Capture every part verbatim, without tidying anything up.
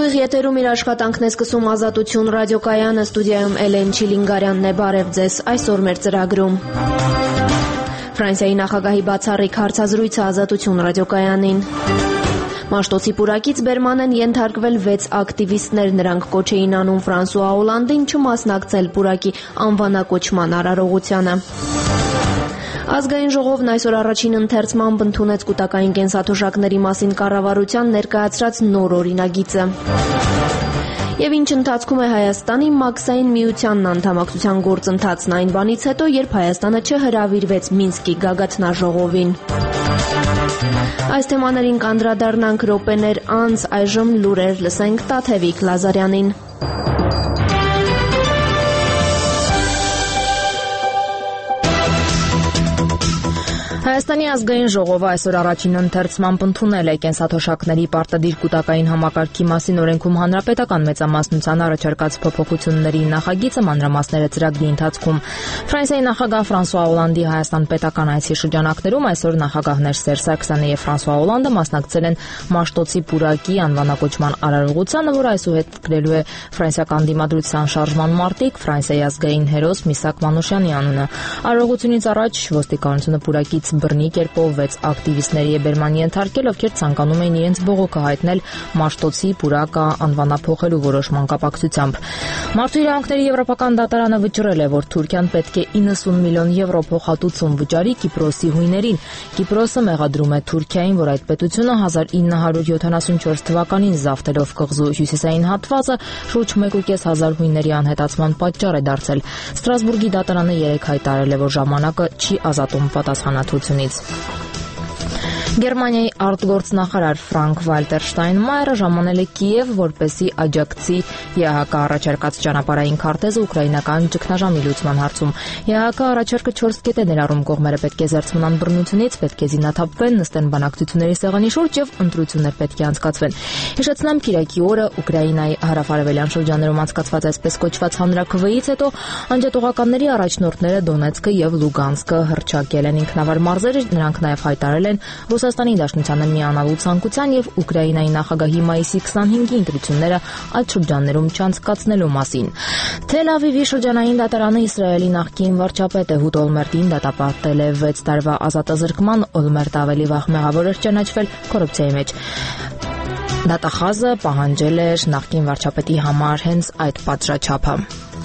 Ուղիղ եթերում իր աշխատանքն է սկսում Ազատություն ռադիոկայանը, ստուդիայում Էլեն Չիլինգարյանն է, բարև ձեզ, այսօր մեր ծրագրում։ Ֆրանսիայի նախագահի բացառիկ հարցազրույցը Ազատություն ռադիոկայանին։ Մաշտոցի պուրակից բերման են ենթարկվել վեց ակտիվիստներ, նրանք կոչ էին անում Ֆրանսուଆ Օլանդին չմասնակցել պուրակի անվանակոչման արարողությանը։ Ազգային ժողովն այսօր առաջին ընթերցմամբ ընդունեց կուտակային կենսաթոշակների մասին կառավարության ներկայացրած նոր օրինագիծը։ Եվ ինչ ընթացքում է Հայաստանի Մաքսային միությանն անդամակցության գործընթացն այն բանից հետո, երբ Հայաստանը չհրավիրվեց Մինսկի գագաթնաժողովին։ Այս թեմաներին կանդրադառնանք րոպեներ անց, այժմ լուրեր լսենք Տաթևիկ Լազարյանին։ Հայաստանի ազգային ժողովը այսօր առաջին ընթերցմամբ ընդունել է կենսաթոշակների պարտադիր կուտակային համակարգի մասին օրենքում հանրապետական մեծամասնության առաջարկած փոփոխությունների նախագիծը, մանրամասները ծրագրի ընթացքում։ Ֆրանսիայի նախագահ Ֆրանսուଆ Օլանդի Հայաստան պետական այցի շրջանակներում այսօր նախագահներ Սերժ Սարգսյանը եւ Ֆրանսուଆ Օլանդը մասնակցել են Մաշտոցի պուրակի անվանակոչման արարողությանը, որը այսուհետ գրելու է ֆրանսիական դիմադրության շարժման մարտիկ Ֆրանսիայի ազգային հերոս Միսակ Մանուշյանի անունը։ Արարողությունից առաջ ոստիկանությունը պուրակից բռնի կերպով վեց ակտիվիստների է բերման ենթարկել, ովքեր ցանկանում էին իրենց բողոքը հայտնել Մաշտոցի պուրակը անվանափոխելու որոշման կապակցությամբ։ Մարդու իրավունքների եվրոպական դատարանը վճռել է, որ Թուրքիան պետք է իննսուն միլիոն եվրո փոխհատուցում վճարի Կիպրոսի հույներին։ Կիպրոսը մեղադրում է Թուրքիային, որ այդ պետությունը հազար ինը հարյուր յոթանասունչորս թվականին զավթելով կղզու հյուսիսային հատվածը շուրջ մեկ ու կես հազար հույների անհետացման պատճառ է դարձել։ Ստրասբուրգի դատարանը երեկ հայտարարել է, որ ժամանակը չի ազատում պատասխանատվությունից։ Գերմանիայի արտգործնախարար Ֆրանկ Վալտեր Շտայնմայերը ժամանել է Կիև, որպեսզի աջակցի ԵԱՀԿ առաջարկած ճանապարհային քարտեզը ուկրաինական ճգնաժամի լուծման հարցում։ ԵԱՀԿ առաջարկը չորս կետ է ներառում, կողմերը պետք է զերծ մնան բռնությունից, պետք է զինաթափվեն, նստեն բանակցությունների սեղանի շուրջ եւ ընտրություններ պետք է անցկացվեն։ Հիշեցնեմ, Կիրակի օրը Ուկրաինայի հարավարևելյան շրջաններում անցկացված այսպես կոչված հանրաքվեից հետո անջատողականների առաջնորդները Դոնեցկը եւ Լուգանսկը հռչակել են ինքնավար մարզեր, նրանք նաեւ հայտարարել են Ռուսաստանի Դաշնությանը միանալու ցանկության եւ Ուկրաինայի նախագահի մայիսի քսանհինգի ընտրությունները այդ շրջաններում չանցկացնելու մասին։ Թել Ավիվի շրջանային դատարանը Իսրայելի նախկին վարչապետ Էհուդ Օլմերտին դատապարտել է վեց տարվա ազատազրկման, Օլմերտը ավելի վաղ մեղավոր էր ճանաչվել կոռուպցիայի մեջ։ Դատախազը պահանջել էր նախկին վարչապետի համար հենց այդ պատժաչափը։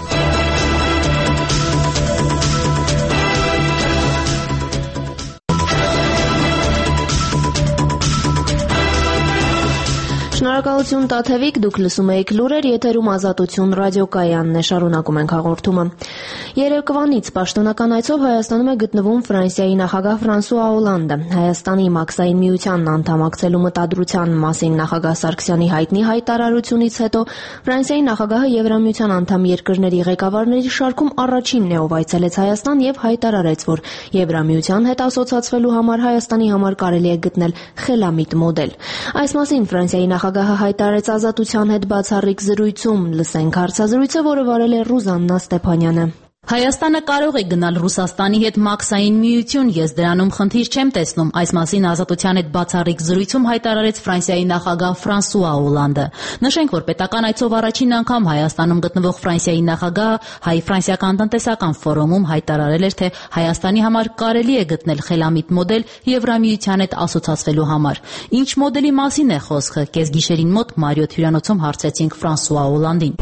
Շնորհակալություն Տաթևիկ, դուք լսում եք լուրեր, եթերում Ազատություն ռադիոկայանն է, շարունակում ենք հաղորդումը։ Երեկվանից պաշտոնական այցով Հայաստանում է գտնվում Ֆրանսիայի նախագահ Ֆրանսուଆ Օլանդը։ Հայաստանի Մաքսային միությանն անդամակցելու մտադրության մասին նախագահ Սարգսյանի հայտնի հայտարարությունից հետո Ֆրանսիայի նախագահը Եվրամիության անդամ երկրների ղեկավարների շարքում առաջինն է, ով այցելեց Հայաստան եւ հայտարարեց, որ Եվրամիության հետ ասոցացվելու համար Հայաստանի համար կարելի է գտնել խելամիտ մոդել։ Այս մասին Ֆրանսիայի նախագահը հայտարարեց Ազատության հետ բացառիկ զրույցում, լսենք հարցազրույցը, որը վարել է Ռուզաննա Ստեփանյանը։ Հայաստանը կարող է գնալ Ռուսաստանի հետ Մաքսային միություն, ես դրանում խնդիր չեմ տեսնում, այս մասին Ազատության հետ բացառիկ զրույցում հայտարարեց Ֆրանսիայի նախագահ Ֆրանսուଆ Օլանդը։ Նշենք, որ պետական այցով առաջին անգամ Հայաստանում գտնվող Ֆրանսիայի նախագահը հայ-ֆրանսիական տնտեսական ֆորումում հայտարարել էր, թե Հայաստանի համար կարելի է գտնել խելամիտ մոդել Եվրամիության հետ ասոցացվելու համար։ Ինչ մոդելի մասին է խոսքը, կեսգիշերին մոտ Մարիոթ հյուրանոցում հարցրեցինք Ֆրանսուଆ Օլանդին։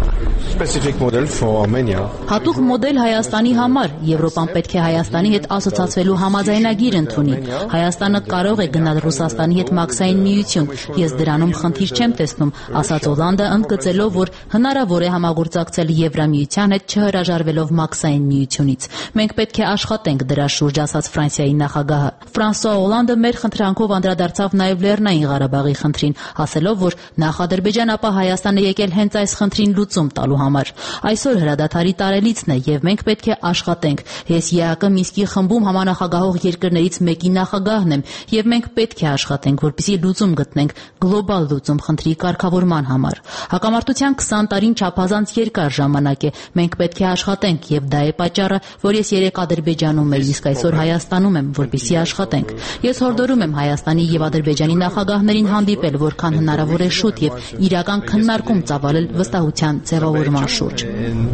Հատուկ մոդել Հայաստանի համար, Եվրոպան պետք է Հայաստանի հետ ասոցացվելու համաձայնագիր ընդունի։ Հայաստանը կարող է գնալ Ռուսաստանի հետ Մաքսային միություն, ես դրանում խնդիր չեմ տեսնում, ասաց Օլանդը, ընդգծելով, որ հնարավոր է համագործակցել Եվրամիության հետ չհրաժարվելով Մաքսային միությունից։ Մենք պետք է աշխատենք դրա շուրջ, ասաց Ֆրանսիայի նախագահը։ Ֆրանսուଆ Օլանդը մեր խնդրանքով անդրադարձավ նաև Լեռնային Ղարաբաղի խնդրին, ասելով, որ նախ Ադրբեջան, ապա Հայաստանը եկել հենց այս խնդրին լուծում տալու համար։ Այսօր հրադադարի տարելիցն է եւ մենք մենք պետք է աշխատենք։ Ես ԵԱԿ Մինսկի խմբում համանախագահող երկրներից մեկի նախագահն եմ, եւ մենք պետք է աշխատենք, որպեսզի լուծում գտնենք, գլոբալ լուծում խնդրի կարգավորման համար։ Հակամարտության քսան տարին չափազանց երկար ժամանակ է։ Մենք պետք է աշխատենք, եւ դա է պատճառը, որ ես երեք Ադրբեջանում եմ, իսկ այսօր Հայաստանում եմ, որպեսզի աշխատենք։ Ես հորդորում եմ Հայաստանի եւ Ադրբեջանի նախագահներին հանդիպել, որքան հնարավոր է շուտ եւ իրական քննարկում ծավալել վստահության ձևավորման շուրջ։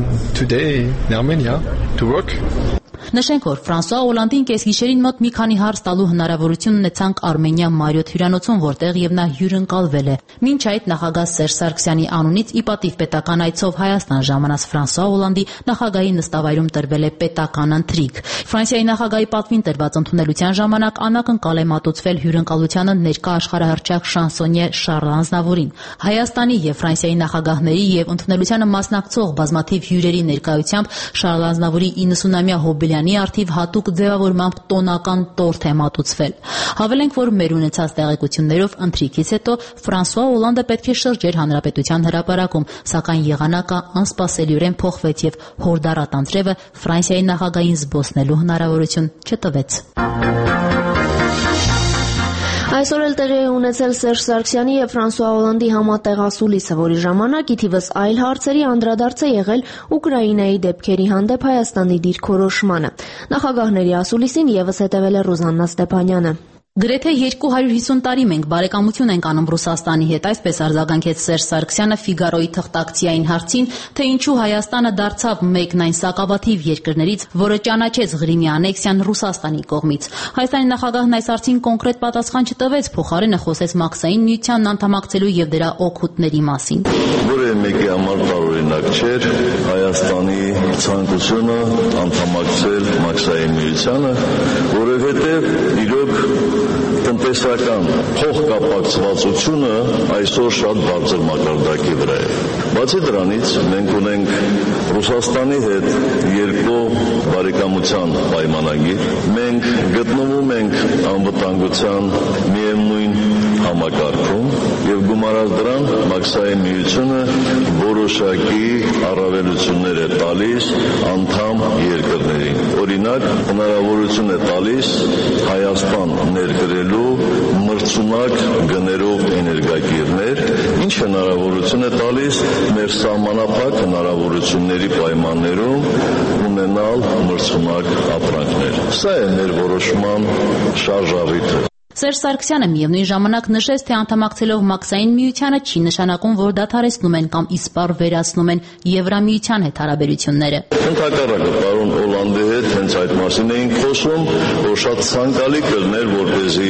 Նշենք, որ Ֆրանսուଆ Օլանդին կեսգիշերին մոտ մի քանի հարց տալու հնարավորություն ունեցանք Արմենիա Մարիոթ հյուրանոցում, որտեղ եւ նա հյուրընկալվել է։ Մինչ այդ նախագահ Սերժ Սարգսյանի անունից ի պատիվ պետական այցով Հայաստան ժամանած Ֆրանսուଆ Օլանդի նախագահի նստավայրում տրվել է պետական ընթրիք։ Ֆրանսիայի նախագահի պատվին տրված ընդունելության ժամանակ անակնկալ է մատուցվել հյուրընկալությանը ներկա աշխարհահռչակ շանսոնյե Շարլ Ազնավուրին։ Հայաստանի եւ Ֆրանսիայի նախագահների եւ ընդունելությանը մասնակցող բազմաթիվ հյուրերի ներկայությամբ Շարլ Ազնավուրի իննսունամյա հոբելյանի արդիվ հատուկ ձևավորմամբ տոնական տորթ է մատուցվել։ Հավելենք, որ մեր ունեցած տեղեկություններով ընթրիքից հետո Ֆրանսուଆ Օլանդը պետք է շրջեր հանրապետության հրապարակում, սակայն եղանակը անսպասելիորեն փոխվեց եւ հորդառատ անձրևը Ֆրանսիայի նախագահին զբոսնելու հնարավորություն չտվեց։ Այսօր էլ տեղի է ունեցել Սերժ Սարգսյանի եւ Ֆրանսուଆ Օլանդի համատեղ ասուլիսը, որի ժամանակ ի թիվս այլ հարցերի անդրադարձ է եղել Ուկրաինայի դեպքերի հանդեպ Հայաստանի դիրքորոշմանը։ Նախագահների ասուլիսին եւս հետեւել է Ռուզաննա Ստեփանյանը։ Գրեթե երկու հարյուր հիսուն տարի մենք բարեկամություն ենք անում Ռուսաստանի հետ, այսպես արձագանքեց Սերժ Սարգսյանը Ֆիգարոյի թղթակցիային հարցին, թե ինչու Հայաստանը դարձավ մեկն այն սակավաթիվ երկրներից, որը ճանաչեց Ղրիմի անեքսիան Ռուսաստանի կողմից։ Հայաստանի նախագահն այս հարցին կոնկրետ պատասխան չտվեց, փոխարենը խոսեց Մաքսային միությանն անդամակցելու եւ դրա օգուտների մասին։ Որևէ մեկի համար տարօրինակ չէր Հայաստանի ցանկությունը անդամակցել Մաքսային միությանը, որովհետեւ իրոք տնտեսական փոխկապակցվածությունը այսօր շատ բարձր մակարդակի վրա է։ Բացի դրանից մենք ունենք Ռուսաստանի հետ երկու բարեկամության պայմանագիր։ Մենք գտնվում ենք անվտանգության միևնույն համակարգում եւ գումարած դրան Մաքսային միությունը որոշակի առավելություններ է տալիս անդամ երկրներին։ Օրինակ, հնարավորություն է տալիս Հայաստան ներկրելու մրցունակ գներով էներգակիրներ, ինչ հնարավորություն է տալիս մեր սահմանափակ հնարավորությունների պայմաններում ունենալ մրցունակ ապրանքներ։ Սա է մեր որոշման շարժառիթը։ Սերժ Սարգսյանը միևնույն ժամանակ նշեց, թե անդամակցելով Մաքսային միությանը չի նշանակում, որ դադարեցնում են կամ իսպառ վերացնում են Եվրամիության հետ հարաբերությունները։ Ընդհակառակը, պարոն Օլանդի հետ հենց այդ մասին էինք խոսում, որ շատ ցանկալի կլներ, որպեսզի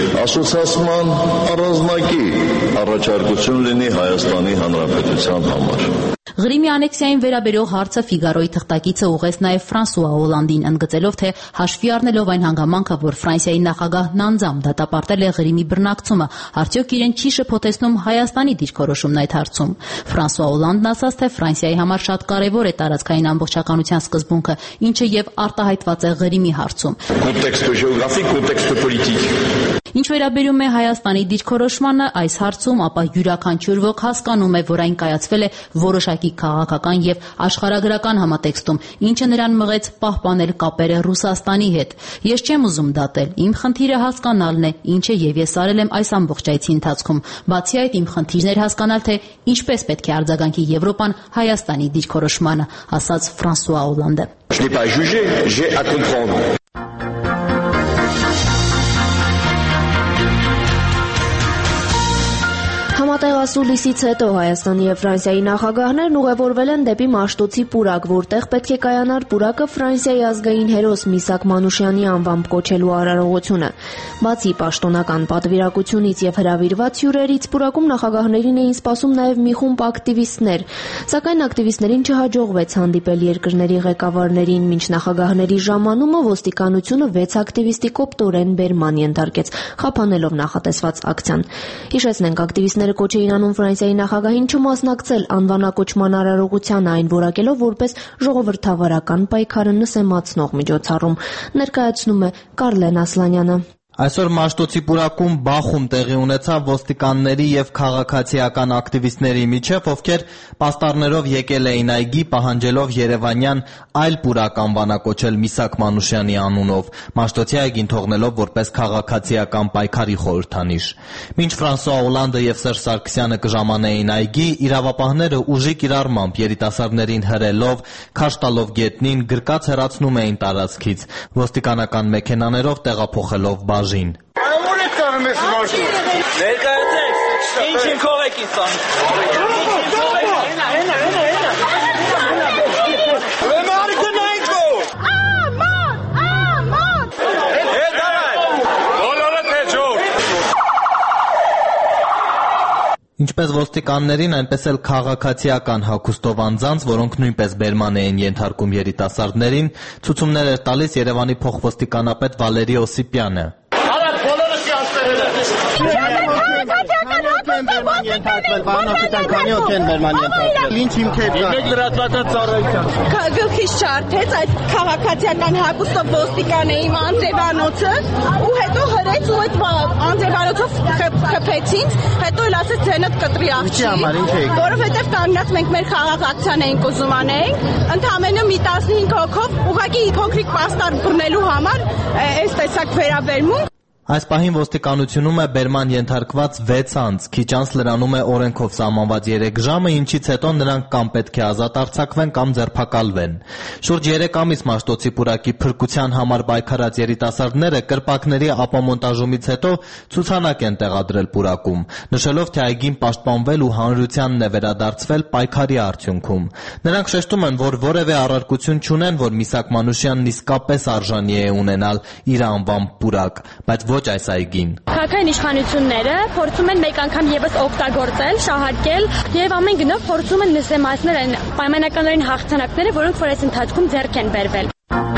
ասոցիացման առանձնակի առաջարկություն լինի Հայաստանի Հանրապետության համար։ Ղրիմի անեքսիային վերաբերող հարցը Ֆիգարոյի թղթակիցը ուղղեց նաև Ֆրանսուଆ Օլանդին, ընդգծելով, թե հաշվի առնելով այն հանգամանքը, որ Ֆրանսիայի նախագահն անձամբ դատապարտել է Ղրիմի բռնակցումը, արդյոք իրեն չի շփոթեցնում Հայաստանի դիրքորոշումն այդ հարցում։ Ֆրանսուଆ Օլանդն ասաց, թե Ֆրանսիայի համար շատ կարևոր է տարածքային ամբողջականության սկզբունքը, ինչը եւ արտահայտված է Ղրիմի հարցում։ Կոնտեքստը ժեոգրաֆիկ, կոնտեքստը պոլիտիկ։ Ինչ վերաբերում է Հայաստանի դիրքորոշմանը այս հարցում, ապա յուրաքանչյուր ոք հասկանում է, որ այն կայացվել է որոշակի քաղաքական եւ աշխարհագրական համատեքստում, ինչը նրան մղեց պահպանել կապերը Ռուսաստանի հետ։ Ես չեմ ուզում դատել, իմ խնդիրը հասկանալն է, ինչը եւ ես արել եմ այս ամբողջ այցի ընթացքում։ Բացի այդ, իմ խնդիրն էր հասկանալ, թե ինչպես պետք է արձագանքի Եվրոպան Հայաստանի դիրքորոշմանը, ասաց Ֆրանսուଆ Օլանդը։ Je n'ai pas jugé, j'ai à comprendre. Համատեղ ասուլիսից հետո Հայաստանի եւ Ֆրանսիայի նախագահներն ուղևորվել են դեպի Մաշտոցի պուրակ, որտեղ պետք է կայանար պուրակը Ֆրանսիայի ազգային հերոս Միսակ Մանուշյանի անվամբ կոչելու արարողությունը։ Բացի պաշտոնական պատվիրակությունից եւ հրավիրված հյուրերից, պուրակում նախագահներին էին սպասում նաեւ մի խումբ ակտիվիստներ, սակայն ակտիվիստներին չհաջողվեց հանդիպել երկրների ղեկավարներին, մինչ նախագահների ժամանումը ոստիկանությունը վեց ակտիվիստի կոպտորեն բերման ենթարկեց, խափանելով նախատեսված ակցիան։ Հիշեցնենք, ակտիվիստները կոչ էին անում Ֆրանսիայի նախագահին չմասնակցել անվանակոչման արարողությանը, այն որակելով որպես ժողովրդավարական պայքարը նսեմացնող միջոցառում։ Ներկայացնում է Կարլեն Ասլանյանը։ Այսօր Մաշտոցի պուրակում բախում տեղի ունեցավ ոստիկանների եւ քաղաքացիական ակտիվիստների միջև, ովքեր պաստառներով եկել էին այգի, պահանջելով երևանյան այլ պուրակ անվանակոչել Միսաք Մանուշյանի անունով, Մաշտոցի այգին թողնելով որպես քաղաքացիական պայքարի խորհրդանիշ։ Մինչ Ֆրանսուଆ Օլանդը եւ Սերժ Սարգսյանը կժամանեին այգի, իրավապահները ուժի կիրառմամբ երիտասարդներին հրելով, քաշ տալով գետնին, գրկած հեռացնում էին տարածքից, ոստիկանական մեքենաներով տեղափոխելով բաժին։ Ո՞ր եք կանում ես մարշրուտ։ Ներկայացեք։ Ինչ ինքով եք ինձ անում։ Ինչպես ոստիկաններին, այնպես էլ քաղաքացիական հագուստով անձանց, որոնք նույնպես բերման էին ենթարկում երիտասարդներին, ցուցումներ էր տալիս Երևանի փոխոստիկանապետ Վալերի Օսիպյանը։ Ինչ հիմքեր կա։ Եկեք լրատվական ծառայության։ Գլխից չարթեց այդ քաղաքացիական հագուստով ոստիկան է իմ անձևանոցը ու հետո հրեց ու այդ անձևանոցով խփեցին, հետո էլ ասեց ձենդ կտրի աղջի։ Որովհետև կանգնած մենք մեր խաղաղ ակցիան էինք ուզում անենք, ընդամենը մի տասնհինգ հոգով ուղղակի փոքրիկ պաստառ բռնելու համար այս տեսակ վերաբերմունք։ Այս պահին ոստիկանությունում է բերման ենթարկված վեց անձ, քիչ անց լրանում է օրենքով սահմանված երեք ժամը, ինչից հետո նրանք կամ պետք է ազատ արձակվեն կամ ձերբակալվեն։ Շուրջ երեք ամիս Մաշտոցի պուրակի փրկության համար պայքարած երիտասարդները կրպակների ապամոնտաժումից հետո ցուցանակ են տեղադրել պուրակում, նշելով, թե այգին պաշտպանվել ու հանրությանն է վերադարձվել պայքարի արդյունքում։ Նրանք շեշտում են, որ որևէ առարկություն չունեն, որ Միսաք Մանուշյանն իսկապես արժանի է ունենալ իր անվան պուրակ, բայց ոչ այս այգին։ Քաղաքային իշխանությունները փորձում են մեկ անգամ եւս օգտագործել, շահարկել եւ ամեն գնով փորձում են նսեմացնել այն պայմանականորեն հաղթանակները, որոնք որ այս ընթացքում ձեռք են բերվել։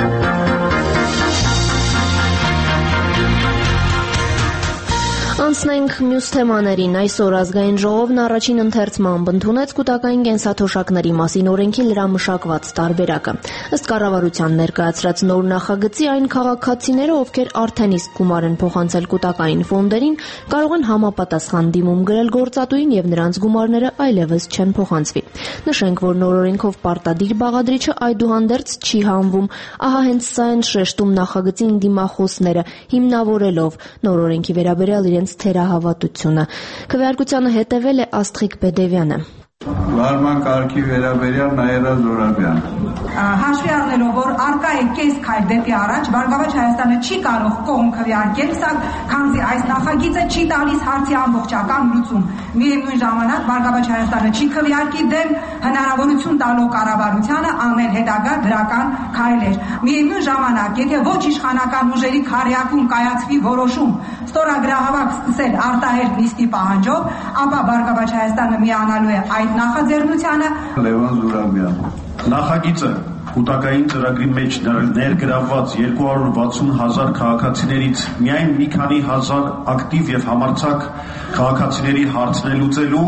Անցնենք մյուս թեմաներին։ Այսօր ազգային ժողովն առաջին ընթերցմամբ ընդունեց կൂട്ടակային կենսաթոշակների մասին օրենքի լրամշակված տարբերակը։ Ըստ կառավարության ներկայացրած նոր նախագծի, այն քաղաքացիները, ովքեր արդեն իսկ գումար են փոխանցել կൂട്ടակային ֆոնդերին, կարող են համապատասխան դիմում գրել գործատուին եւ նրանց գումարները այլևս չեն փոխանցվի։ Նշենք, որ նոր օրենքով պարտադիր բաղադրիչը այդուհանդերձ չի հանվում։ Ահա հենց սա են շեշտում նախագծին դիմախոսները, հիմնավորելով նոր օրենքի վերաբերյալ իրենց թերահավատությունը։ Քվեարկությանը հետևել է Աստղիկ Բեդևյանը։ Վարման կարգի վերաբերյալ Նաիրա Զորաբյան։ Հաշվի առնելով, որ արկա է կես քայլ դեպի առաջ, Բարգավաճ Հայաստանը չի կարող կողմ քվեարկել, սա քանզի այս նախագիծը չի տալիս հարցի ամբողջական լուծում։ Միևնույն ժամանակ Բարգավաճ Հայաստանը չի քվեարկի դեմ հնարավորություն տալու կառավարությանը անել հետագա դրական քայլեր։ Միևնույն ժամանակ, եթե ոչ իշխանական ուժերի քարեակում կայացվի որոշում ստորագրահավաք սկսել արտահերտ նիստի պահանջով, ապա Բարգավաճ Հայաստանը միանալու է այդ նախաձեռնությանը։ Լևոն Զուրաբյան։ Նախագիծը կൂട്ടակային ծրագրի մեջ ներգրավված երկու հարյուր վաթսուն հազար քաղաքացիներից միայն մի քանի հազար ակտիվ եւ համարձակ քաղաքացիների հարցն է լուծելու,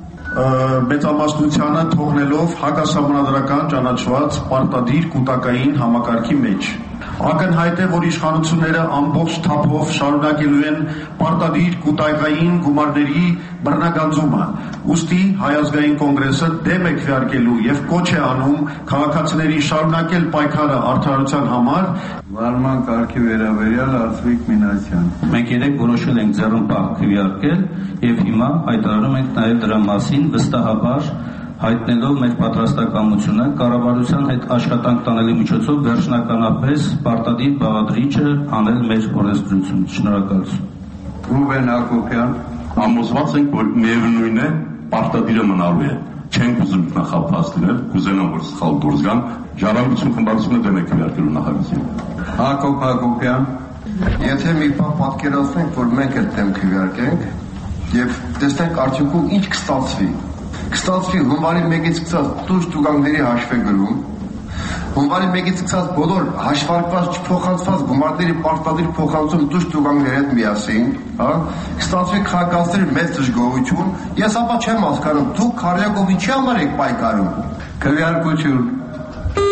մեծամասնությանը թողնելով հակասահմանադրական ճանաչված պարտադիր կൂട്ടակային համակարգի մեջ։ Ակնհայտ է, որ իշխանությունները ամբողջ թափով շարունակելու են պարտադիր կൂട്ടակային գումարների բռնագանձումը։ Ուստի Հայ ազգային կոնգրեսը դեմ է քվեարկելու եւ կոչ է անում քաղաքացիների շարունակել պայքարը արդարության համար։ Վարման կարգի վերաբերյալ Արծվիկ Մինասյան։ Մենք երեք որոշել ենք ձեռնպահ քվեարկել եւ հիմա հայտարարում ենք նաեւ դրա մասին վստահաբար հայտնելով մեր պատրաստակամությունը կառավարության հետ աշխատանք տանելու միջոցով վերջնականապես պարտադիր բաղադրիչը անել մեր օրենսդրություն։ Շնորհակալություն։ Ռուբեն Հակոբյան։ Համոզված ենք, որ միևնույն է պարտադիրը մնալու է։ Չենք ուզում նախապաս լինել, կուզենամ, որ սխալ դուրս գան։ Ժառանգություն խմբակցությունը դեմ է քվեարկելու նախագծին։ Հակոբ Հակոբյան։ Եթե մի բան պատկերացնենք, որ մենք էլ դեմ քվեարկենք եւ տեսնենք արդյունքում ինչ կստացվի։ Կստացվի հունվարի մեկից սկսած տուժ տուգանքների հաշվ է գրում, հունվարի մեկից սկսած բոլոր հաշվարկված չփոխանցված գումարների պարտադիր փոխանցում տուժ տուգանքների հետ միասին, հա, կստացվի քաղաքացիների մեծ դժգոհություն։ Ես ապա չեմ հասկանում, դուք քարյակով ինչի համար եք պայքարում։ Քվեարկություն։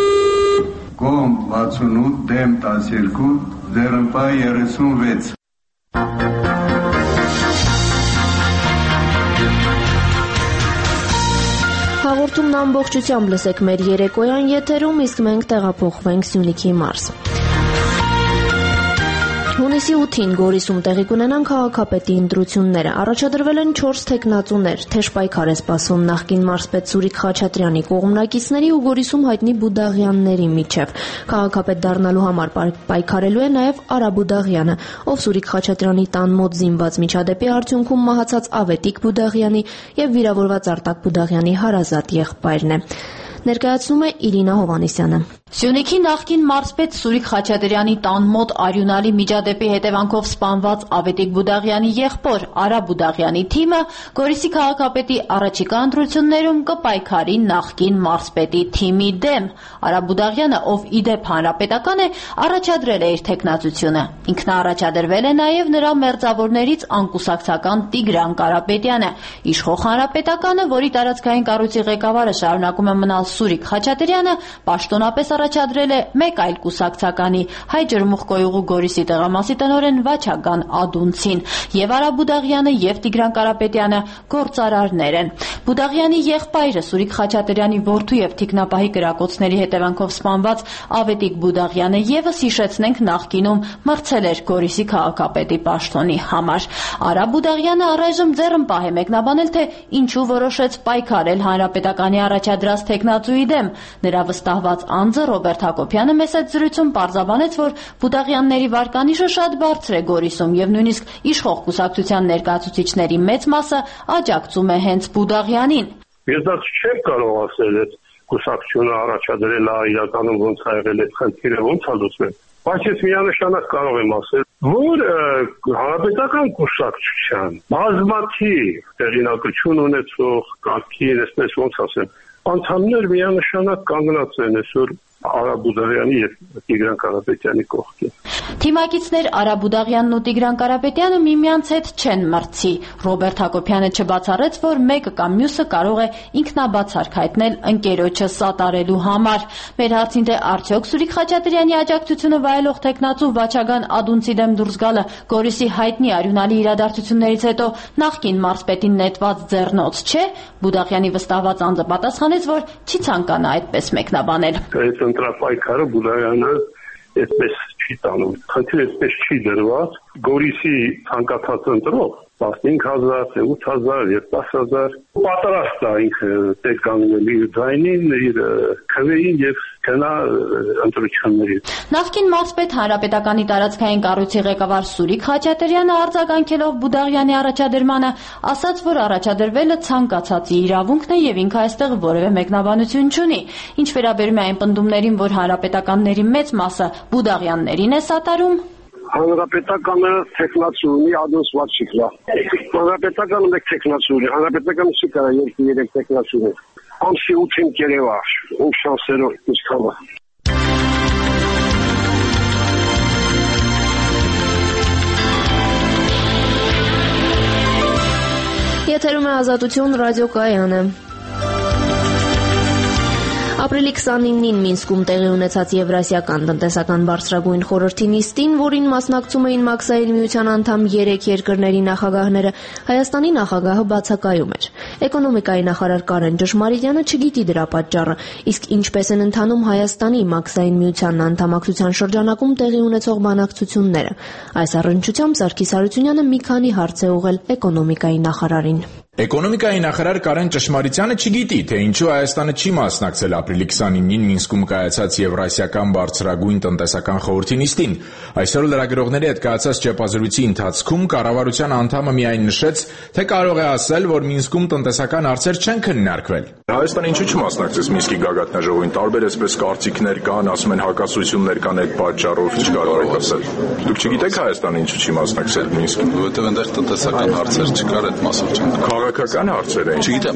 Կողմ վաթսունութ, դեմ տասներկու, ձեռնպահ երեսունվեց։ Հաղորդումն ամբողջությամբ լսեք մեր երեկոյան եթերում, իսկ մենք տեղափոխվենք Սյունիքի մարզ։ Հունիսի ութին Գորիսում տեղի կունենան քաղաքապետի ընտրությունները։ Առաջադրվել են չորս թեկնածուներ, թեժ պայքար է սպասվում նախկին մարզպետ Սուրիկ Խաչատրյանի կողմնակիցների ու Գորիսում հայտնի Բուդաղյանների միջև։ Քաղաքապետ դառնալու համար պայքարելու է նաև Արա Բուդաղյանը, ով Սուրիկ Խաչատրյանի տան մոտ զինված միջադեպի արդյունքում մահացած Ավետիք Բուդաղյանի եւ վիրավորված Արտակ Բուդաղյանի հարազատ եղբայրն է։ Ներկայացնում է Իրինա Հովանեսյանը։ Սյունիքի նախկին մարզպետ Սուրիկ Խաչատրյանի տան մոտ արյունալի միջադեպի հետևանքով սպանված Ավետիք Բուդաղյանի եղբոր Արա Բուդաղյանի թիմը Գորիսի քաղաքապետի առաջիկա ընտրություններում կպայքարի նախկին մարզպետի թիմի դեմ։ Արա Բուդաղյանը, ով ի դեպ հանրապետական է, առաջադրել է իր թեկնածությունը։ Ինքն առաջադրվել է նաև նրա մերձավորներից անկուսակցական Տիգրան Կարապետյանը։ Իշխող հանրապետականը, որի տարածքային կառույցի ղեկավարը շարունակում է մնալ Սուրիկ Խաչատրյանը, պաշտոնապես առաջադրել է մեկ այլ կուսակցականի Հայ ջրմուղկոյուղու Գորիսի տեղամասի տնօրեն Վաչագան Ադունցին, եւ Արա Բուդաղյանը եւ Տիգրան Կարապետյանը գործարարներ են։ Բուդաղյանի եղբայրը Սուրիկ Խաչատրյանի որդու եւ թիկնապահի կրակոցների հետևանքով սպանված Ավետիք Բուդաղյանը եւս հիշեցնենք նախկինում մրցել էր Գորիսի քաղաքապետի պաշտոնի համար։ Արա Բուդաղյանը առայժմ ձեռնպահ է մեկնաբանել, թե ինչու որոշեց պայքարել հանրապետականի առաջադրած թեկնածուի դեմ։ Նրա վստահված անձը Ռոբերտ Հակոբյանը մեծ զրույցում պարզաբանեց, որ Բուդաղյանների վարկանիշը շատ բարձր է Գորիսում եւ նույնիսկ իշխող կուսակցության ներկայացուցիչների մեծ մասը աջակցում է հենց Բուդաղյանին։ Ես դա չեմ կարող ասել, այդ կուսակցությունը առաջադրել է, իրականում ոնց ա եղել այդ խնդիրը, ոնց ա լուծվել։ Բայց ես միանշանակ կարող եմ ասել, որ հանրապետական կուսակցության բազմաթիվ տեղինակություն ունեցող կարգին, այսպես ոնց ասեմ, անդամներ միանշանակ կանգնած են այսօր Արա Բուդաղյանի եւ Տիգրան Կարապետյանի կողքին։ Թիմակիցներ Արա Բուդաղյանն ու Տիգրան Կարապետյանը միմյանց հետ չեն մրցի։ Ռոբերտ Հակոբյանը չբացառեց, որ մեկը կամ մյուսը կարող է ինքնաբացարք հայտնել ընկերոջը սատարելու համար։ Մեր հարցին, թե արդյոք Սուրիկ Խաչատրյանի աջակցությունը վայելող թեկնածու Վաչագան Ադունցի դեմ դուրս գալը Գորիսի հայտնի արյունալի իրադարձություններից հետո նախկին մարզպետին նետված ձեռնոց չէ, Բուդաղյանի վստահված անձը պատասխանեց, որ չի ցանկանա այդպես մեկնաբանել։ Ընտրապայքարը Բուդաղյանը այդպես չի տանում։ Խնդիրը այդպես չի դրված։ Գորիսի ցանկացած ընտրող տասնհինգ հազար, ութ հազար, յոթ հազար պատրաստ է ինքը տեղ կանգնել իր ձայնին, իր քվեին եւ գնա ընտրություններին։ Նախկին մարզպետ հանրապետականի տարածքային կառույցի ղեկավար Սուրիկ Խաչատրյանը արձագանքելով Բուդաղյանի առաջադրմանը ասաց, որ առաջադրվելը ցանկացածի իրավունքն է եւ ինքը այստեղ որևէ մեկնաբանություն չունի։ Ինչ վերաբերում է այն պնդումներին, որ հանրապետականների մեծ մասը Բուդաղյաններին է սատարում, Հանրապետականը տեխնացու ունի Ադոնս Վաչիկլա։ Հանրապետականը մեկ տեխնացու ունի, հանրապետականը չի կարա երկու երեք տեխնացու ունի։ Ամսի ութին կերևա, ում շանսերով իսկամա։ Եթերում է Ազատություն ռադիոկայանը։ Ապրիլի քսանինին Մինսկում տեղի ունեցած Եվրասիական տնտեսական բարձրագույն խորհրդի նիստին, որին մասնակցում էին Մաքսային միության անդամ երեք երկրների նախագահները, Հայաստանի նախագահը բացակայում էր։ Էկոնոմիկայի նախարար Կարեն Ճշմարիտյանը չգիտի դրա պատճառը, իսկ ինչպես են ընթանում Հայաստանի Մաքսային միության անդամակցության շրջանակում տեղի ունեցող բանակցությունները։ Այս առնչությամբ Սարգիս Հարությունյանը մի քանի հարց է ուղղել էկոնոմիկայի նախարարին։ Էկոնոմիկայի նախարար Կարեն Ճշմարիտյանը չգիտի, թե ինչու Հայաստանը չի մասնակցել ապրիլի քսանինին Մինսկում կայացած Եվրասիական բարձրագույն տնտեսական խորհրդի նիստին։ Այսօր լրագրողների հետ կայացած ճեպազրույցի ընթացքում կառավարության անդամը միայն նշեց, թե կարող է ասել, որ Մինսկում տնտեսական հարցեր չեն քննարկվել։ Հայաստանը ինչու չմասնակցեց Մինսկի գագաթնաժողովին, տարբեր այսպես կարծիքներ կան, ասում են հակասություններ կան այդ պատճառով, չկարող եք ասել։ Դուք չգիտեք Հայաստանը ինչու չի մասնակցել Մինսկին, որովհետև այնտեղ տնտեսական հարցեր չկար այդ մասով չեն։ Քաղաքական հարցեր են։ Չգիտեմ։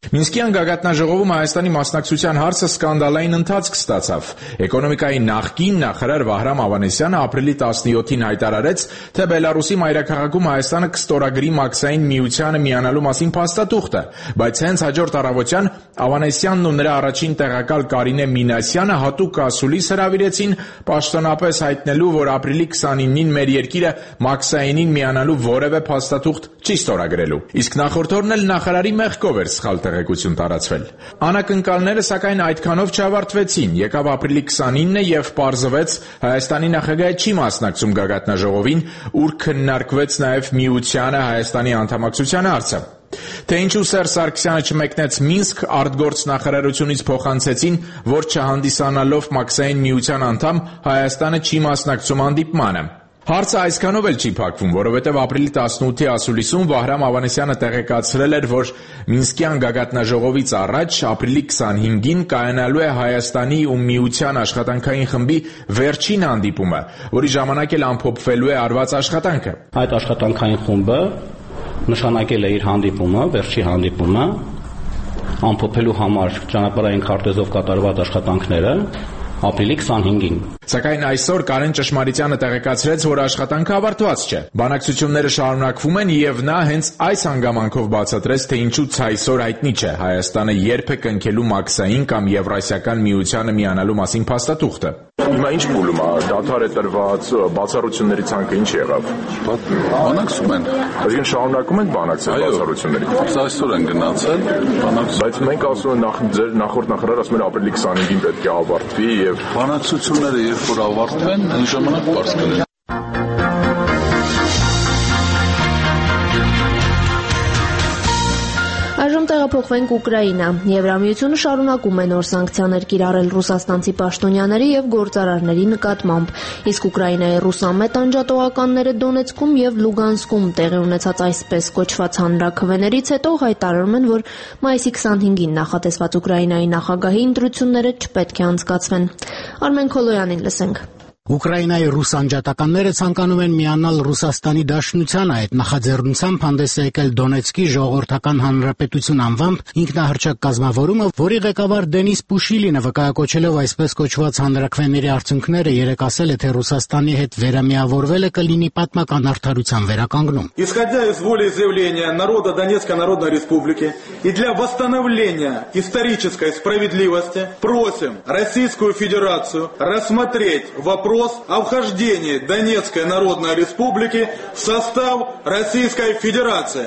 Մինսկյան գագաթնաժողովում Հայաստանի մասնակցության հարցը սկանդալային ընթացք ստացավ։ Էկոնոմիկայի նախկին նախարար Վահրամ Ավանեսյանը ապրիլի տասնյոթին հայտարարեց, թե Բելարուսի մայրաքաղաքում Հայաստանը կստորագրի Մաքսային միությանը միանալու մասին փաստաթուղթը, բայց հենց հաջորդ առավոտյան Ավանեսյանն ու նրա առաջին տեղակալ Կարինե Մինասյանը հատուկ ասուլիս հրավիրեցին պաշտոնապես հայտնելու, որ ապրիլի քսանինին մեր երկիրը Մաքսայինին միանալու որևէ փաստաթուղթ չի ստորագրելու։ Իսկ նախորդ օրն էլ նախարարի մեղքով էր սխալ տեղեկություն տարածվել։ Անակնկալները սակայն այդքանով չավարտվեցին։ Եկավ ապրիլի քսանինը եւ պարզվեց Հայաստանի նախագահը չի մասնակցում գագաթնաժողովին, ուր քննարկվեց նաեւ միությանը Հայաստանի անդամակցության հարցը։ Թե ինչու Սերժ Սարգսյանը չմեկնեց Մինսկ, արտգործնախարարությունից փոխանցեցին, որ չհանդիսանալով Մաքսային միության անդամ Հայաստանը չի մասնակցում հանդիպմանը։ Հարցը այսքանով էլ չի փակվում, որովհետև ապրիլի տասնութի ասուլիսում Վահրամ Ավանեսյանը տեղեկացրել էր, որ Մինսկյան գագաթնաժողովից առաջ ապրիլի քսանհինգին կայանալու է Հայաստանի ու Միության աշխատանքային խմբի վերջին հանդիպումը, որի ժամանակ էլ ամփոփվելու է արված աշխատանքը։ Այդ աշխատանքային խումբը նշանակել է իր հանդիպումը, վերջի հանդիպումը, ամփոփելու համար ճանապարհային քարտեզով կատարված աշխատանքները ապրիլի քսանհինգին։ Սակայն այսօր Կարեն Ճշմարիտյանը տեղեկացրեց, որ աշխատանքը ավարտված չէ։ Բանակցությունները շարունակվում են եւ նա հենց այս հանգամանքով բացատրեց, թե ինչու այսօր հայտնի չէ Հայաստանը երբ է կնքելու Մաքսային կամ Եվրասիական միությանը միանալու մասին փաստաթուղթը։ Հիմա ինչ փուլում է, դադար է տրված, բացառությունների ցանկը ինչ եղավ։ Բանակցում են։ Այսինքն շարունակում են բանակցել բացառությունների։ Այսօր են գնացել, բանակցում։ Բայց մենք ասում ենք նախ ձեր նախորդ նախարար ասում են ապրիլի քսանհինգին պետք է ավարտվի եւ բանակցությունները երբ որ ավարտվեն, այն ժամանակ բարձ կլինի։ Այժմ տեղափոխվենք Ուկրաինա։ Եվրամիությունը շարունակում է նոր սանկցիաներ կիրառել ռուսաստանցի պաշտոնյաների եւ գործարարների նկատմամբ, իսկ Ուկրաինայի ռուսամետ անջատողականները Դոնեցկում եւ Լուգանսկում տեղի ունեցած այսպես կոչված հանրաքվեներից հետո հայտարարում են, որ մայիսի քսանհինգին նախատեսված Ուկրաինայի նախագահի ընտրությունները չպետք է անցկացվեն։ Արմեն Քոլոյանին լսենք։ Ուկրաինայի ռուս անջատականները ցանկանում են միանալ Ռուսաստանի Դաշնությանը, այդ նախաձեռնությամբ հանդես է եկել Դոնեցկի ժողովրդական հանրապետություն անվամբ ինքնահռչակ կազմավորումը, որի ղեկավար Դենիս Պուշիլինը վկայակոչելով այսպես կոչված հանրաքվեների արդյունքները երեկ ասել է, թե Ռուսաստանի հետ վերամիավորվելը կլինի պատմական արդարության վերականգնում։ Исходя из волеизъявления народа Донецкой Народной Республики и для восстановления исторической справедливости просим Российскую Федерацию рассмотреть вопрос о вхождении Донецкой Народной Республики в состав Российской Федерации.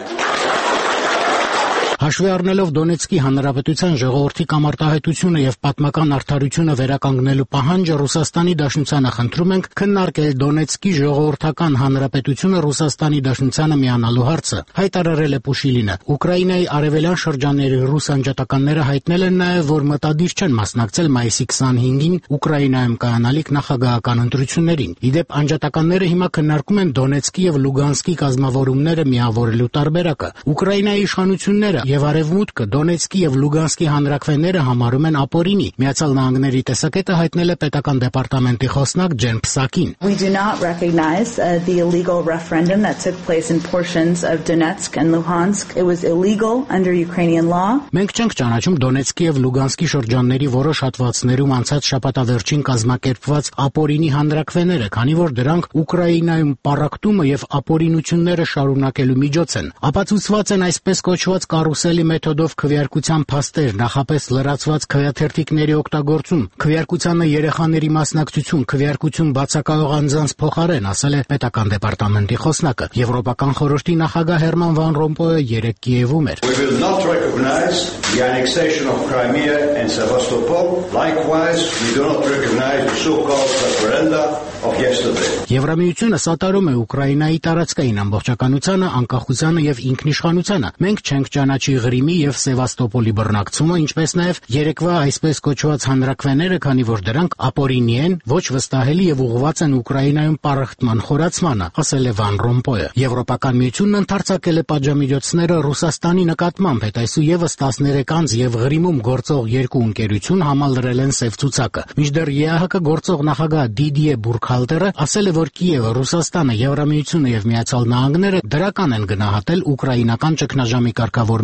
Հաշվի առնելով Դոնեցկի հանրապետության ժողովրդի կամարտահայտությունը եւ պատմական արդարությունը վերականգնելու պահանջը Ռուսաստանի Դաշնությանը խնդրում ենք քննարկել Դոնեցկի ժողովրդական հանրապետությունը Ռուսաստանի Դաշնությանը միանալու հարցը, հայտարարել է Պուշիլինը։ Ուկրաինայի արևելյան շրջանների ռուս անջատականները հայտնել են նաեւ, որ մտադիր չեն մասնակցել մայիսի քսանհինգին Ուկրաինայում կայանալիք նախագահական ընտրություններին։ Իդեպ անջատականները հիմա քննարկում են Դոնեցկի եւ Լուգանսկի կազմավորումները միավորելու տարբերակը։ Ուկրաինայի իշխանությունները եւ Արևմուտքը Դոնեցկի եւ Լուգանսկի հանրաքվեները համարում են ապօրինի։ Միացյալ Նահանգների տեսակետը հայտնել է պետական դեպարտամենտի խոսնակ Ջեն Պսակին։ We do not recognize uh, the illegal referendum that took place in portions of Donetsk and Luhansk. It was illegal under Ukrainian law. Մենք չենք ճանաչում Դոնեցկի եւ Լուգանսկի շրջանների որոշ հատվածներում անցած շաբաթավերջին կազմակերպված ապօրինի հանրաքվեները, քանի որ դրանք Ուկրաինայում պառակտումը եւ ապօրինությունները շարունակելու միջոց են։ Ապացուցված են այսպես կոչված կարուսելի մեթոդով քվեարկության փաստեր, նախապես լրացված քվեաթերթիկների օգտագործում, քվեարկությանը երեխաների մասնակցություն, քվեարկություն բացակայող անձանց փոխարեն, ասել է պետական դեպարտամենտի խոսնակը։ Եվրոպական խորհրդի նախագահ Հերման Վան Ռոմպոյը երեկ Կիևում էր։ We will not recognize the annexation of Crimea and Sevastopol. Likewise, we do not recognize the so-called referenda of yesterday. Եվրամիությունը սատարում է Ուկրաինայի տարածքային ամբողջականությանը, անկախությանը եւ ինքնիշխանությանը։ Մենք չենք ճանաչի Ղրիմի եւ Սևաստոպոլի բռնակցումը, ինչպես նաեւ երեկվա այսպես կոչված հանրաքվեները, քանի որ դրանք ապօրինի են, ոչ վստահելի եւ ուղղված են Ուկրաինայում պառակտման խորացմանը, ասել է Վան Ռոմպոյը։ Եվրոպական միությունն ընդարձակել է պատժամիջոցները Ռուսաստանի նկատմամբ, հետ այսու եւս տասներեք անձ եւ Ղրիմում գործող երկու ընկերություն համալրել են սև ցուցակը։ Մինչդեռ ԵԱՀԿ գործող նախագահ Դիդիե Բուրքհալտերը ասել է, որ Կիևը, Ռուսաստանը, Եվրամիությունը եւ Միացյալ Նահանգները դրական են գնահատել ուկրաինական ճգնաժամի կարգավորման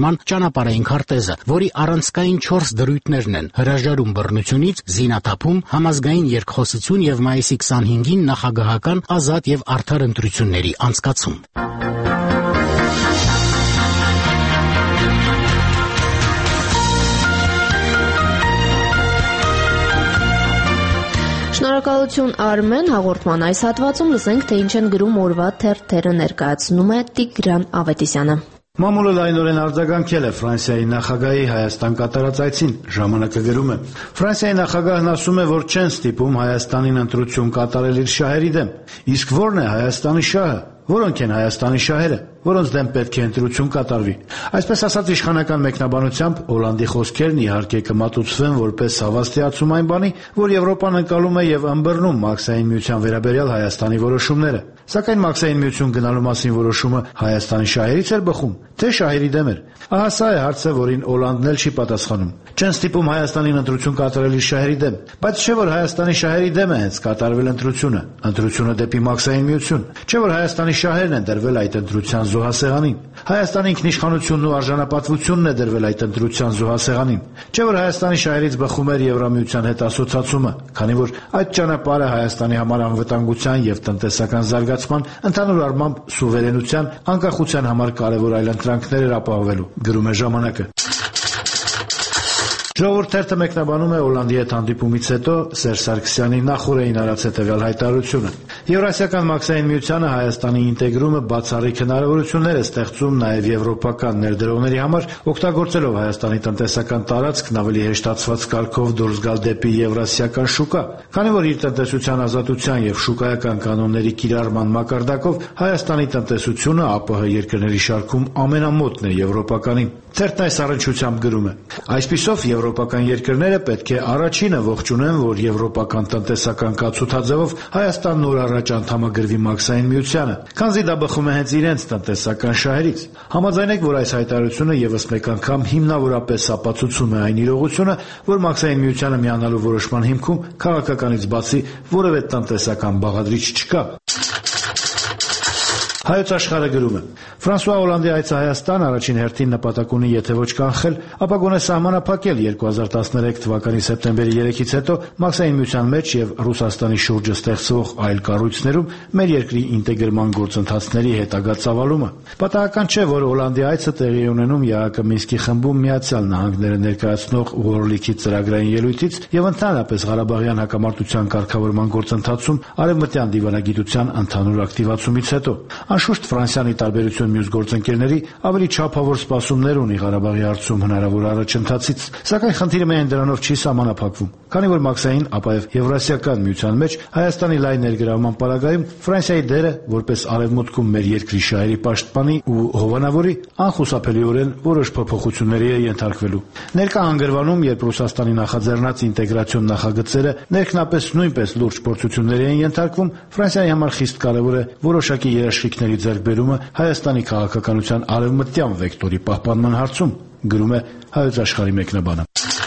կառավարման ճանապարհային քարտեզը, որի առանցքային չորս դրույթներն են՝ հրաժարում բռնությունից, զինաթափում, համազգային երկխոսություն եւ մայիսի քսանհինգին նախագահական ազատ եւ արդար ընտրությունների անցկացում։ Շնորհակալություն Արմեն, հաղորդման այս հատվածում լսենք, թե ինչ են գրում օրվա թերթերը, ներկայացնում է Տիգրան Ավետիսյանը։ Մամուլը լայնորեն արձագանքել է Ֆրանսիայի նախագահի Հայաստան կատարած այցին, ժամանակը գրում է. Ֆրանսիայի նախագահն ասում է, որ չեն ստիպում Հայաստանին ընտրություն կատարել իր շահերի դեմ, իսկ ո՞րն է Հայաստանի շահը, որոնք են Հայաստանի շահերը, որոնց դեմ պետք է ընտրություն կատարվի։ Այսպես ասած, իշխանական մեկնաբանությամբ Հոլանդի խոսքերն իհարկե կմատուցվեն որպես հավաստիացում այն բանի, որ Եվրոպան ընկալում է եւ ըմբռնում Մաքսային միության վերաբերյալ Հայաստանի որոշումները։ Սակայն Մաքսային միություն գնալու մասին որոշումը Հայաստանի շահերից էր բխում, թե շահերի դեմ էր։ Ահա սա է հարցը, որին Հոլանդն էլ չի պատասխանում։ Չեն ստիպում Հայաստանին ընտրություն կատարել իր շահերի դեմ, բայց չէ որ Հայաստանի շահերի դեմ է հենց կատարվել ընտրությունը, ընտրությունը դեպի Մաքսային միություն, չէ որ Հայաստանի շահերն են դրվել այդ ընտրության զոհասեղանին։ Հայաստանի ինքնիշխանությունն ու արժանապատվությունն է դրվել այդ ընտրության զոհասեղանին։ Չէ որ Հայաստանի շահերից բխում էր Եվրամիության հետ ասոցացումը, քանի որ այդ ճանապարհը Հայաստանի համար անվտանգության եւ տնտեսական զարգացման, ընդհանուր առմամբ սուվերենության, անկախության համար կարևոր այլընտրանքներ էր ապահովելու, գրում է ժամանակը։ Ժողովուրդ թերթը մեկնաբանում է Հոլանդի հետ հանդիպումից հետո Սերժ Սարգսյանի նախօրեին արած հետևյալ հայտարարությունը։ Եվրասիական Մաքսային միությանը Հայաստանի ինտեգրումը բացառիկ հնարավորություններ է ստեղծում նաև եվրոպական ներդրողների համար, օգտագործելով Հայաստանի տնտեսական տարածքն ավելի հեշտացված կարգով դուրս գալ դեպի եվրասիական շուկա, քանի որ իր տնտեսության ազատության եւ շուկայական կանոնների կիրառման մակարդակով Հայաստանի տնտեսությունը ԱՊՀ երկրների շարքում ամենամոտն է եվրոպականին։ Թերթն այս առնչությամբ գրում է. Այսպիսով եվրոպական երկրները պետք է առաջինը ողջունեն, որ եվրոպական տնտեսական կացութաձևով Հայաստանն օր առաջ անդամագրվի Մաքսային միությանը, քանզի դա բխում է հենց իրենց տնտեսական շահերից։ Համաձայնեք, որ այս հայտարարությունը եւս մեկ անգամ հիմնավորապես ապացուցում է այն իրողությունը, որ Մաքսային միությանը միանալու որոշման հիմքում քաղաքականից բացի որևէ տնտեսական բաղադրիչ չկա։ Հայոց աշխարհը գրում է. Ֆրանսուଆ Հոլանդի այցը Հայաստան առաջին հերթին նպատակ ունի, եթե ոչ կանխել, ապա գոնե սահմանափակել երկու հազար տասներեք թվականի սեպտեմբերի երեքից հետո Մաքսային միության մեջ եւ Ռուսաստանի շուրջը ստեղծվող այլ կառույցներում մեր երկրի ինտեգրման գործընթացների հետագա ծավալումը։ Պատահական չէ, որ Հոլանդի այցը տեղի է ունենում ԵԱՀԿ Մինսկի խմբում Միացյալ Նահանգները ներկայացնող ուղղորդիքի ծրագրային ելույթից եւ ընդհանրապես Ղարաբաղյան հակամարտության կարգավորման գործընթացում արևմտյան դիվանագիտության ընդհանուր ակտիվացումից հետո։ Անշուշտ Ֆրանսիան ի տարբերություն մյուս գործընկերների ավելի չափավոր սպասումներ ունի Ղարաբաղի հարցում հնարավոր առաջընթացից, սակայն խնդիրը միայն դրանով չի սահմանափակվում, քանի որ Մաքսային, ապա եւ Եվրասիական միության մեջ Հայաստանի լայն ներգրավման պարագայում Ֆրանսիայի դերը որպես արևմուտքում մեր երկրի շահերի պաշտպանի ու հովանավորի անխուսափելիորեն որոշ փոփոխությունների է ենթարկվելու։ Ներկա հանգրվանում, երբ Ռուսաստանի նախաձեռնած ինտեգրացիոն նախագծերը ներքնապես նույնպես լուրջ փորձությունների են ենթարկվում, Ֆրանսիայի համար խիստ կարևոր է որոշակի երաշխիքների ձեռքբերումը Հայաստանի քաղաքականության արևմտյան վեկտորի պահպանման հարցում, գրում է Հայոց աշխարհի մեկնաբանը։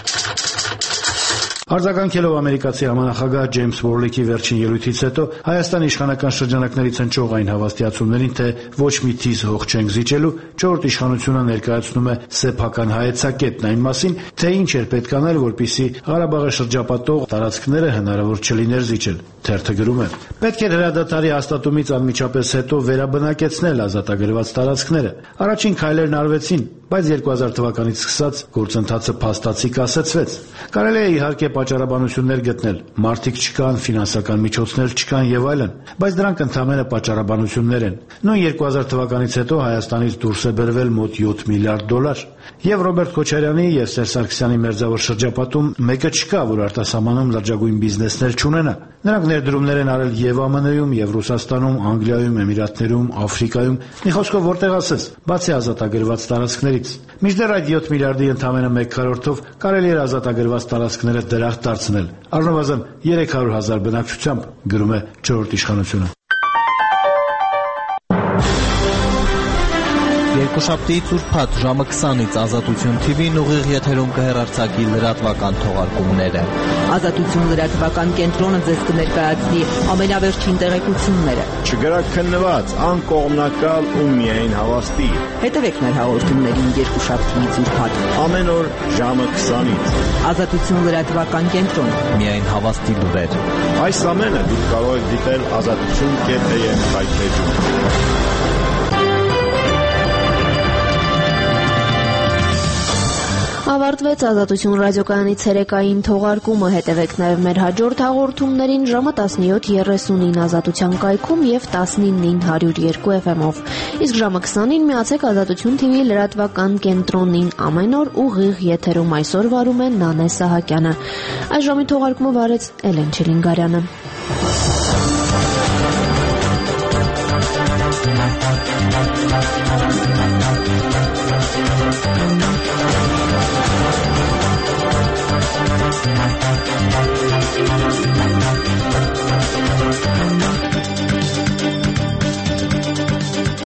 Արձագանքելով ամերիկացի համանախագահ Ջեյմս Ուորլիքի վերջին ելույթից հետո Հայաստանի իշխանական շրջանակներից հնչող այն հավաստիացումներին, թե ոչ մի թիզ հող չենք զիջելու, չորրորդ իշխանությունը ներկայացնում է սեփական հայեցակետն այն մասին, թե ինչ էր պետք անել, որպեսզի Ղարաբաղը շրջապատող տարածքները հնարավոր չլիներ զիջել։ Թերթը գրում է. պետք էր հրադադարի հաստատումից անմիջապես հետո վերաբնակեցնել ազատագրված տարածքները։ Առաջին քայլերն արվեցին, բայց երկու հազար թվականից սկսած գործընթացը փաստացի կասեցվեց։ Կարելի է իհարկե պատճառաբանություններ գտնել, մարդիկ չկան, ֆինանսական միջոցներ չկան եւ այլն, բայց դրանք ընդհանրապես պատճառաբանություններ են։ Նույն երկու հազար թվականից հետո Հայաստանից դուրս է բերվել մոտ յոթ միլիարդ դոլար։ Եվ Ռոբերտ Քոչարյանի եւ Սերժ Սարգսյանի մերձավոր շրջապատում մեկը չկա, որ արտասահմանում լրջագույն բիզնեսներ չունենա։ Նրանք ներդրումներ են արել եւ ԱՄՆ-ում, եւ Ռուսաստանում, Անգլիայում, Էմիրատներում, Աֆրիկայում։ Մի խոսքով որտեղ ասես, բացի ազատագրված տարածքներից։ Մինչդեռ այդ յոթ միլիարդի ընդամենը մեկ քառորդով կարելի էր ազատագրված տարածքները դրախտ դարձնել, առնվազն երեք հարյուր հազար բնակչությամբ, գրում է չորրորդ իշխանությունը։ Երկուշաբթիից ուրբաթ ժամը քսանից Ազատություն թի վին ուղիղ եթերում կհեռարձակի լրատվական թողարկումները։ Ազատություն լրատվական կենտրոնը ձեզ կներկայացնի ամենավերջին տեղեկությունները։ Չգրաքննված, անկողմնակալ ու միայն հավաստի։ Հետևեք մեր հաղորդումներին երկուշաբթիից ուրբաթ ամեն օր ժամը քսանից։ Ազատություն լրատվական կենտրոն։ Միայն հավաստի լուրեր։ Այս ամենը դուք կարող եք դիտել ազատություն կետ էմ վայբեջում։ Ավարտվեց Ազատություն ռադիոկայանի ցերեկային թողարկումը, հետևեք նաև մեր հաջորդ հաղորդումներին ժամը տասնյոթ երեսունին Ազատության կայքում և տասնինին հարյուր երկու էֆ էմով։ Իսկ ժամը քսանին միացեք Ազատություն թի վի լրատվական կենտրոնին, ամեն օր ուղիղ եթերում այսօր վարում է Նանե Սահակյանը։ Այս ժամի թողարկումը վարեց Էլեն Չելինգարյանը։